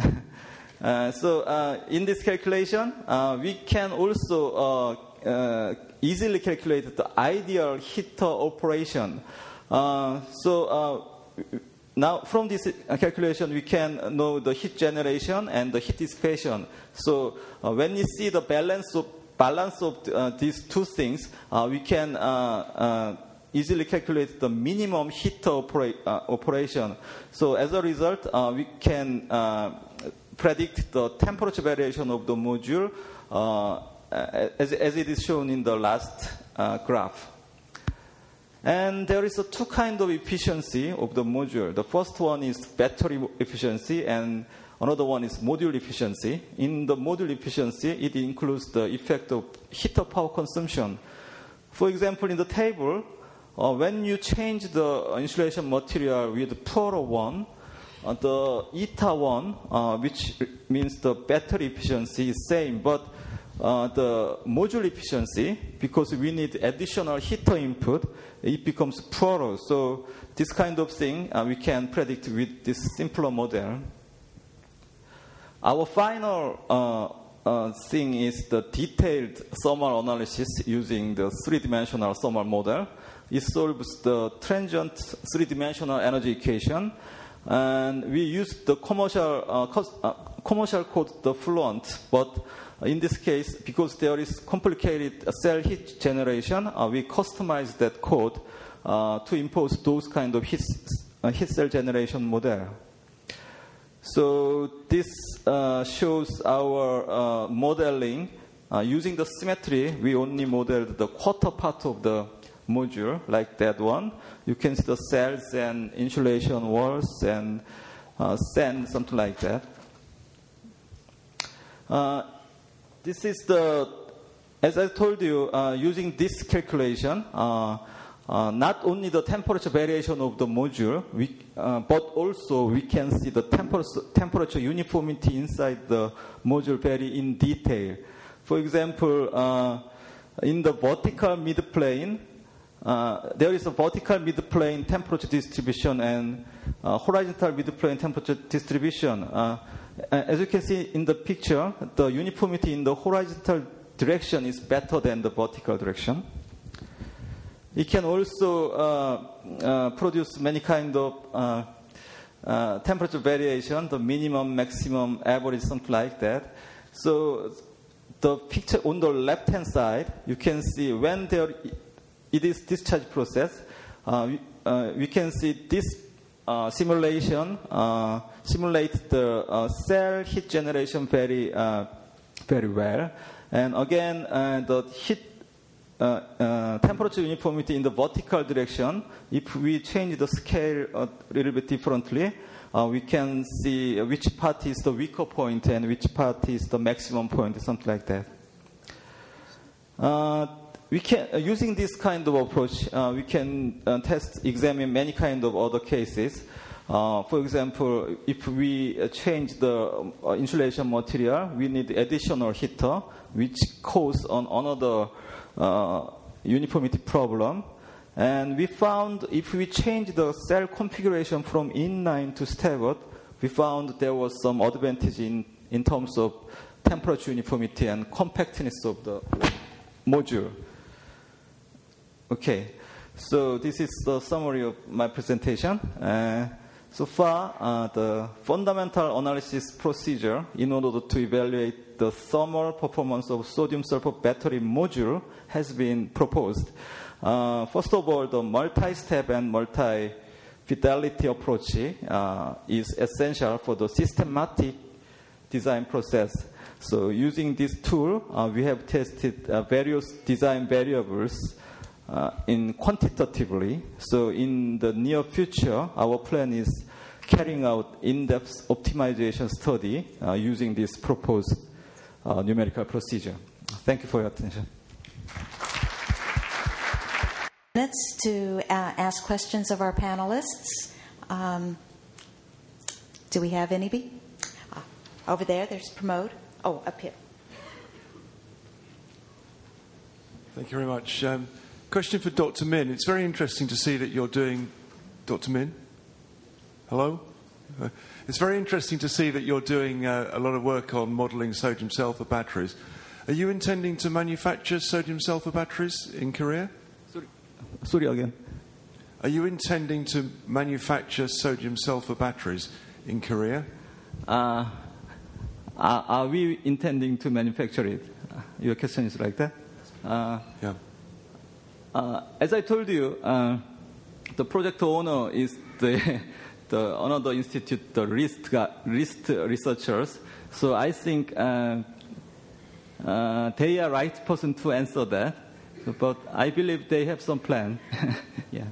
So in this calculation, we can also easily calculate the ideal heater operation. So now from this calculation, we can know the heat generation and the heat dissipation. So when you see the balance of these two things, we can easily calculate the minimum heater operation. So as a result, we can predict the temperature variation of the module as it is shown in the last graph. And there is two kinds of efficiency of the module. The first one is battery efficiency, and another one is module efficiency. In the module efficiency, it includes the effect of heater power consumption. For example, in the table, when you change the insulation material with poorer one, the eta 1, which means the battery efficiency, is same, but the module efficiency, because we need additional heater input, it becomes poorer. So this kind of thing we can predict with this simpler model. Our final thing is the detailed thermal analysis using the three-dimensional thermal model. It solves the transient three-dimensional energy equation, and we use the commercial code, the Fluent, but in this case, because there is complicated cell heat generation, we customize that code to impose those kind of heat cell generation model. So this shows our modeling. Using the symmetry, we only modeled the quarter part of the module, like that one. You can see the cells and insulation walls and sand, something like that. This is the, as I told you, using this calculation, not only the temperature variation of the module, but also we can see the temperature uniformity inside the module vary in detail. For example, in the vertical midplane, there is a vertical midplane temperature distribution and horizontal midplane temperature distribution. As you can see in the picture, the uniformity in the horizontal direction is better than the vertical direction. It can also produce many kind of temperature variation, the minimum, maximum, average, something like that. So the picture on the left-hand side, you can see when it is discharge process, we can see this simulation simulates the cell heat generation very well. And again, the heat temperature uniformity in the vertical direction, if we change the scale a little bit differently, we can see which part is the weaker point and which part is the maximum point, something like that. We can, using this kind of approach, we can examine many kind of other cases. For example, if we change the insulation material, we need additional heater, which cause another uniformity problem. And we found if we change the cell configuration from inline to staggered, we found there was some advantage in terms of temperature uniformity and compactness of the module. Okay, so this is the summary of my presentation. So far, the fundamental analysis procedure in order to evaluate the thermal performance of sodium sulfur battery module has been proposed. First of all, the multi-step and multi-fidelity approach is essential for the systematic design process. So using this tool, we have tested various design variables quantitatively. So in the near future, our plan is carrying out in-depth optimization study using this proposed numerical procedure. Thank you for your attention. Minutes to ask questions of our panelists. Do we have anybody? Over there's Pramod. Oh, up here. Thank you very much. Question for Dr. Min. It's very interesting to see that you're doing... Dr. Min? Hello? It's very interesting to see that you're doing a lot of work on modelling sodium sulfur batteries. Are you intending to manufacture sodium sulfur batteries in Korea? Sorry again. Are you intending to manufacture sodium sulfur batteries in Korea? Are we intending to manufacture it? Your question is like that? Yeah. As I told you, the project owner is the another institute, the RIST researchers. So I think they are right person to answer that. But I believe they have some plan. Yeah.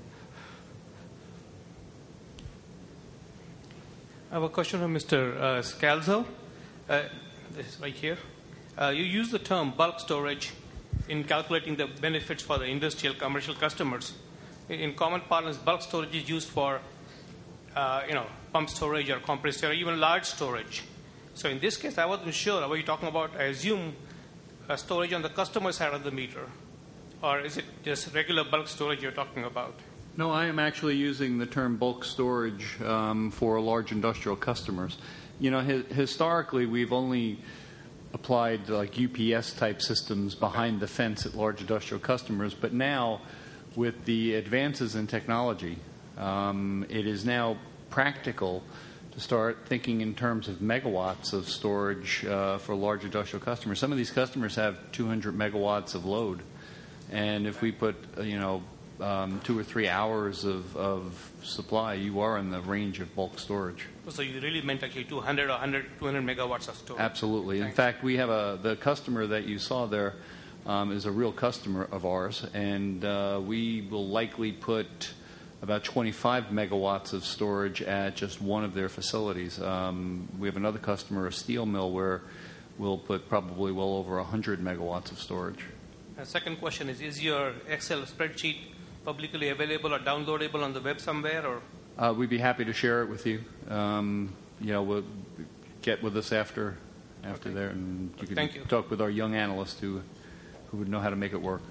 I have a question from Mr. Scalzo. This is right here. You use the term bulk storage in calculating the benefits for the industrial commercial customers. In common parlance, bulk storage is used for, pump storage or compressed or even large storage. So in this case, I wasn't sure. Were you talking about, I assume, storage on the customer side of the meter? Or is it just regular bulk storage you're talking about? No, I am actually using the term bulk storage for large industrial customers. Historically, we've only applied like UPS type systems behind the fence at large industrial customers, but now with the advances in technology, it is now practical to start thinking in terms of megawatts of storage for large industrial customers. Some of these customers have 200 megawatts of load, and if we put 2 or 3 hours of supply, you are in the range of bulk storage. So you really meant actually 200 megawatts of storage? Absolutely. In fact, we have the customer that you saw there is a real customer of ours, and we will likely put about 25 megawatts of storage at just one of their facilities. We have another customer, a steel mill, where we'll put probably well over 100 megawatts of storage. The second question is your Excel spreadsheet publicly available or downloadable on the web somewhere? Or we'd be happy to share it with you. We'll get with us after there, and you can talk with our young analyst who would know how to make it work.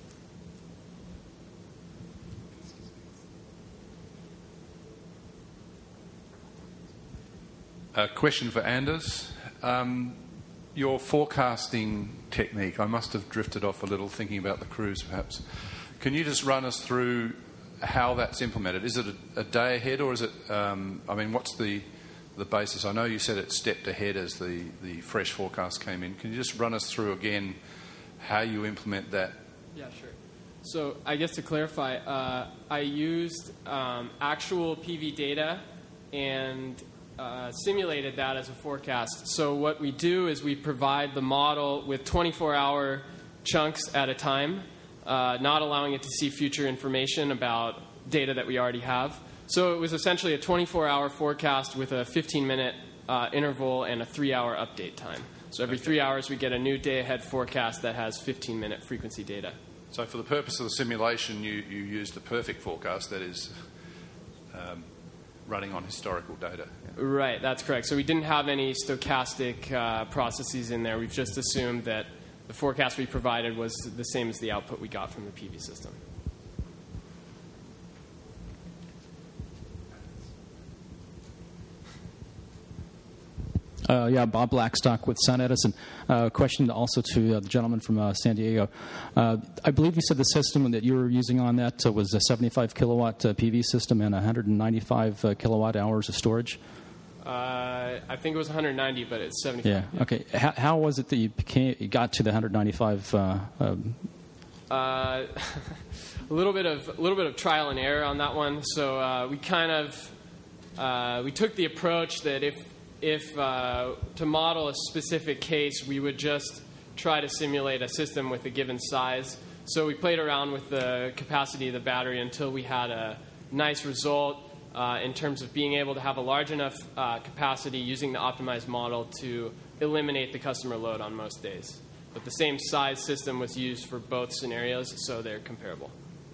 A question for Anders. Your forecasting technique, I must have drifted off a little thinking about the cruise perhaps. Can you just run us through how that's implemented? Is it a day ahead, or is it, what's the basis? I know you said it stepped ahead as the fresh forecast came in. Can you just run us through again how you implement that? Yeah, sure. So I guess to clarify, I used actual PV data and simulated that as a forecast. So what we do is we provide the model with 24-hour chunks at a time, not allowing it to see future information about data that we already have. So it was essentially a 24-hour forecast with a 15-minute interval and a 3-hour update time. So every 3 hours we get a new day-ahead forecast that has 15-minute frequency data. So for the purpose of the simulation, you used a perfect forecast, that is running on historical data. Right, that's correct. So we didn't have any stochastic processes in there. We've just assumed that the forecast we provided was the same as the output we got from the PV system. Bob Blackstock with Sun Edison. Question also to the gentleman from San Diego. I believe you said the system that you were using on that was a 75 kilowatt PV system and 195 kilowatt hours of storage? I think it was 190, but it's 75. Yeah. Okay. How was it that you got to the 195? A little bit of trial and error on that one. So we took the approach that if to model a specific case, we would just try to simulate a system with a given size. So we played around with the capacity of the battery until we had a nice result in terms of being able to have a large enough capacity using the optimized model to eliminate the customer load on most days. But the same size system was used for both scenarios, so they're comparable.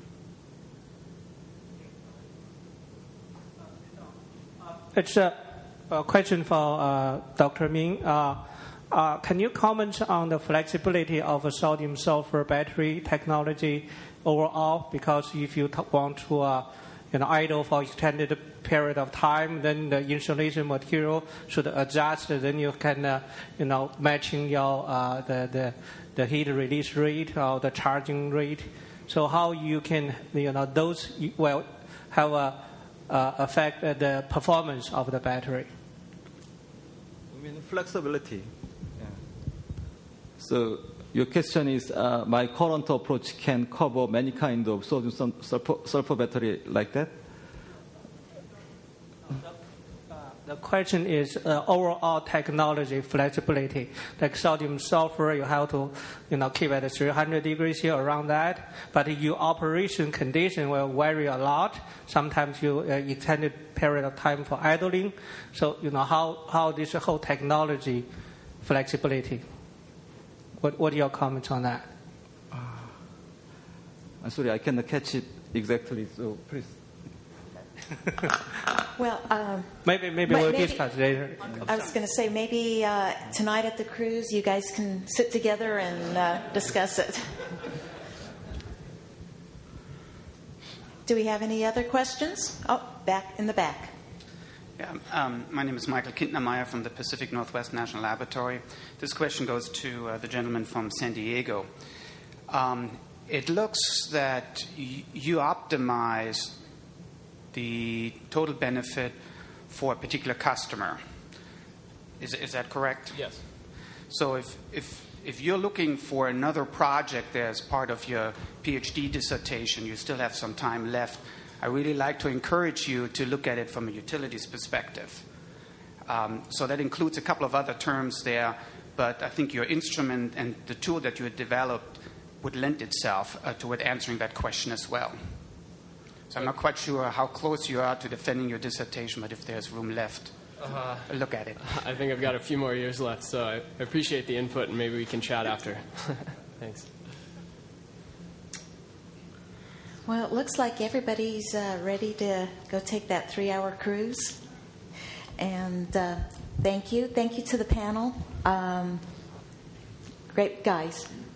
It's a question for Dr. Min. Can you comment on the flexibility of a sodium-sulfur battery technology overall? Because if you want to idle for extended period of time, then the insulation material should adjust. Then you can, matching your the heat release rate or the charging rate. So how you can, those will have affect the performance of the battery. I mean flexibility. Yeah. So your question is, my current approach can cover many kinds of sodium sulfur battery like that? The question is overall technology flexibility. Like sodium sulfur, you have to keep at 300 degrees here around that. But your operation condition will vary a lot. Sometimes you extended period of time for idling. So how this whole technology flexibility. What are your comments on that? I'm sorry, I cannot catch it exactly. So please. Well, maybe we'll discuss later. I was going to say maybe tonight at the cruise you guys can sit together and discuss it. Do we have any other questions? Oh, back in the back. Yeah, my name is Michael Kindnermeyer from the Pacific Northwest National Laboratory. This question goes to the gentleman from San Diego. It looks that you optimize the total benefit for a particular customer. Is that correct? Yes. So if you're looking for another project as part of your PhD dissertation, you still have some time left, I really like to encourage you to look at it from a utilities perspective. So that includes a couple of other terms there, but I think your instrument and the tool that you had developed would lend itself toward answering that question as well. So I'm not quite sure how close you are to defending your dissertation, but if there's room left, look at it. I think I've got a few more years left, so I appreciate the input, and maybe we can chat after. Thanks. Well, it looks like everybody's ready to go take that 3-hour cruise. And thank you. Thank you to the panel. Great guys.